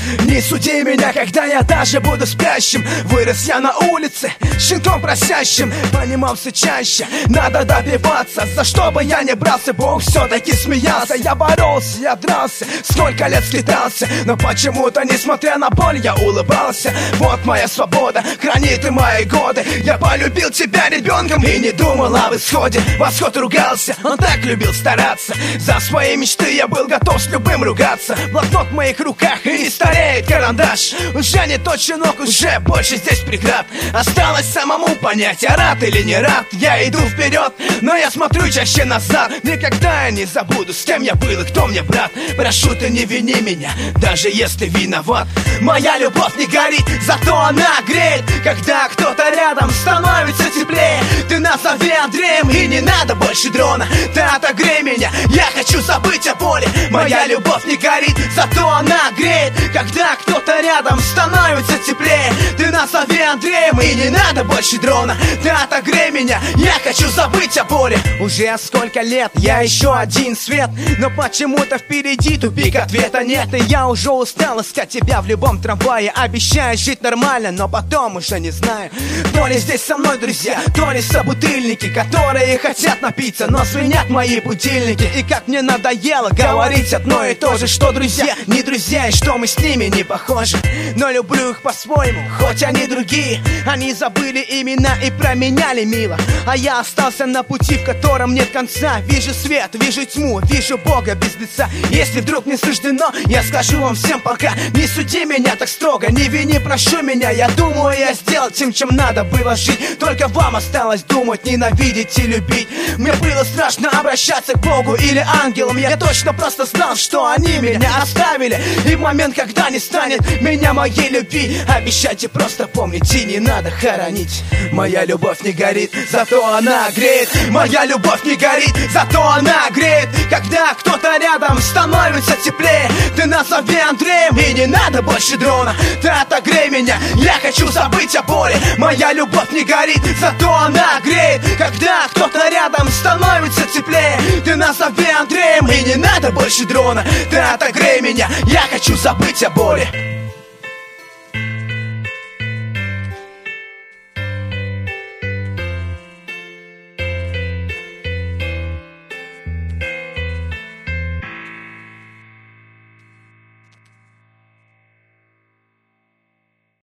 Не суди меня, когда я даже буду спящим. Вырос я на улице, щенком просящим. Понимал все чаще, надо добиваться. За что бы я не брался, Бог все-таки смеялся. Я боролся, я дрался, сколько лет скитался, но почему-то, несмотря на боль, я улыбался. Вот моя свобода, хранит и мои годы. Я полюбил тебя ребенком и не думал об исходе. Восход ругался, он так любил стараться. За свои мечты я был готов с любым ругаться. Блокнот в моих руках и не стареет карандаш. Уже не тот щенок, уже больше здесь преград. Осталось самому понять, я рад или не рад. Я иду вперед, но я смотрю чаще назад. Никогда я не забуду, с кем я был и кто мне брат. Прошу, ты не вини меня, даже если виноват. Моя любовь не горит, зато она греет. Когда кто-то рядом, становится теплее. Ты назови Андреем, и не надо больше дрона. Ты отогрей меня, я хочу забыть о боли. Моя любовь не горит, зато она греет. Когда кто-то рядом, становится теплее. Ты назови Андреем, и не надо больше дрона. Ты отогрей меня, я хочу забыть о боли. Уже сколько лет, я еще один свет, но почему-то впереди тупик, ответа нет. И я уже устал искать тебя в любом трамвае. Обещаю жить нормально, но потом уже не знаю. То ли здесь со мной друзья, то ли собутыльники, которые хотят напиться, но звенят мои будильники. И как мне надоело говорить одно и то же, что друзья не друзья, и что мы с ними не похожи. Но люблю их по-своему, хоть они другие. Они забыли имена и променяли мило, а я остался на пути, в котором нет конца. Вижу свет, вижу тьму, вижу Бога без лица. Если вдруг не суждено, я скажу вам всем пока. Не суди меня так строго, не вини, прошу меня. Я думаю, я сделал тем, чем надо было жить. Только вам осталось думать, ненавидеть и любить. Мне было страшно обращаться к Богу или ангелам. Я точно просто знал, что они меня оставили. И в момент, когда не станет меня моей любви, обещайте просто помнить и не надо хоронить. Моя любовь не горит, зато она греет. Моя любовь не горит, зато она греет. Когда кто-то рядом, становится теплее. Ты назови Андреем, и не надо больше дрона. Ты отогрей меня, я хочу забыть о боли. Моя любовь не горит, зато она греет. Когда кто-то рядом, становится теплее. Ты назови Андреем, и не надо больше дрона. Ты отогрей меня, я хочу забыть о боли.